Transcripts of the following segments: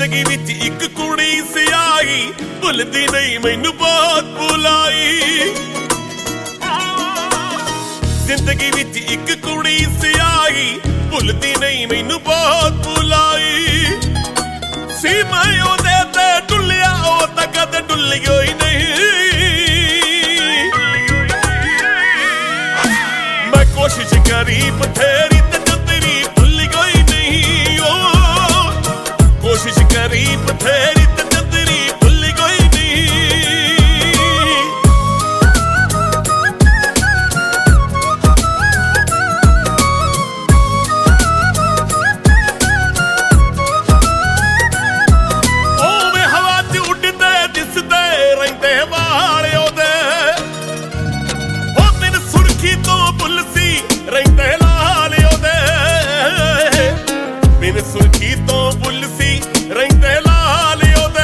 ਜ਼ਿੰਦਗੀ ਵਿੱਚ ਇੱਕ ਕੁੜੀ ਸਿਆਹੀ ਭੁੱਲਦੀ ਨਹੀਂ ਮੈਨੂੰ ਬਹੁਤ ਭੁਲਾਈ। ਜ਼ਿੰਦਗੀ ਵਿੱਚ ਇੱਕ ਕੁੜੀ ਸਿਆਹੀ ਭੁੱਲਦੀ ਨਹੀਂ ਮੈਨੂੰ ਬਹੁਤ ਭੁਲਾਈ। ਸੀ ਮੈਂ ਉਹਦੇ ਤੇ ਡੁੱਲਿਆ ਉਹ ਤਾਂ ਕਦੇ ਡੁੱਲੀ ਹੋਈ ਨਹੀਂ। ਮੈਂ ਕੋਸ਼ਿਸ਼ ਕਰੀ ਬਥੇਰੀ ਤੇ ਤੇਰੀ ਭੁੱਲ ਗਈ ਨਹੀਂ। ਕੋਸ਼ਿਸ਼ ਕਰੀ ਬਥੇਰੀ ਤੇ ਤੇਰੀ ਭੁੱਲ ਗਈ ਨਹੀਂ। ਓਵੇਂ ਹਵਾ 'ਚ ਉੱਡਦੇ ਦਿਸਦੇ ਰਹਿੰਦੇ ਵਾਲ ਉਹਦੇ। ਉਹ ਦਿਨ ਸੁਰਖੀ ਤੋਂ ਬੁੱਲ ਸੀ ਰਹਿੰਦੇ ਲਾਲ ਉਹਦੇ। ਬਿਨ ਸੁਰਖੀ ਤੋਂ ਬੁੱਲ ਸੀ ਰਹਿੰਦੇ ਲਾਲ ਉਹਦੇ।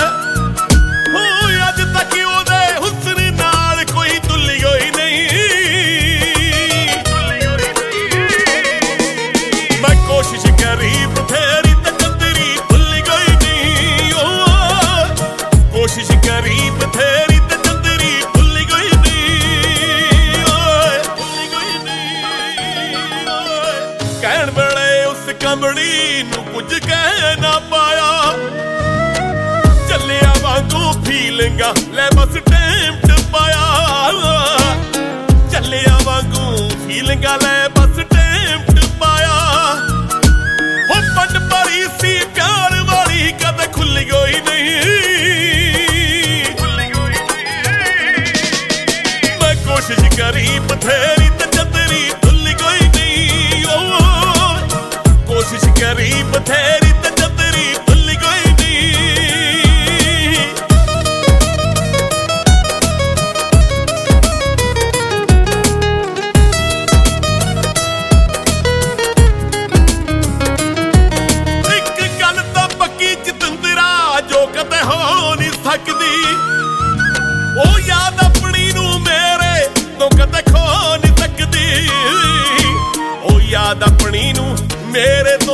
ਹੋ ਅੱਜ ਤੱਕ ਉਹਦੇ ਹੁਸਨ ਨਾਲ ਕੋਈ ਤੁੱਲੀ ਹੋਈ ਨਹੀਂ। ਮੈਂ ਕੋਸ਼ਿਸ਼ ਕਰੀ ਬਥੇਰੀ ਤੇ ਤੇਰੀ ਭੁੱਲ ਗਈ ਨਹੀਂ। ਕੋਸ਼ਿਸ਼ ਕਰੀ ਬਥੇਰੀ ਤੇ ਤੇਰੀ ਭੁੱਲ ਗਈ ਨਹੀਂ। ਭੁੱਲ ਗਈ ਨਹੀਂ। ਕਹਿਣ ਵੇਲੇ ਉਸ ਕਮਲੀ ਨੂੰ ਕੁਝ ਕਹਿ ਨਾ ਪਾਇਆ। ਚੱਲਿਆ ਵਾਂਗੂ ਫੀਲਿੰਗਾਂ ਲੈ ਬਸ ਟਾਈਮ ਟਪਾਇਆ। ਚੱਲਿਆ ਵਾਂਗੂ ਫੀਲਿੰਗਾਂ ਲੈ ਬਸ ਟਾਈਮ ਟਪਾਇਆ। ਉਹ ਪੰਡ ਭਰੀ ਸੀ ਪਿਆਰ ਵਾਲੀ ਕਦੇ ਖੁੱਲ ਗਈ ਨਹੀਂ। ਮੈਂ ਕੋਸ਼ਿਸ਼ ਕਰੀ ਬਥੇਰੀ ਤੇ ਤੇਰੀ ਭੁੱਲ ਗਈ ਨਹੀਂ। ਕੋਸ਼ਿਸ਼ ਕਰੀ ਬਥੇਰੀ ਤੇ ਤੇਰੀ ਭੁੱਲ ਗਈ ਨਹੀਂ। ਇੱਕ ਗੱਲ ਤਾਂ ਪੱਕੀ ਚਤੰਦਰਾ ਜੋ ਕਦੇ ਹੋ ਨਹੀਂ ਸਕਦੀ। ਉਹ ਯਾਦ ਆਪਣੀ ਨੂੰ ਮੇਰੇ ਤੋਂ ਕਦੇ ਖੋ ਨਹੀਂ ਸਕਦੀ। ਉਹ ਯਾਦ ਆਪਣੀ ਨੂੰ ਮੇਰੇ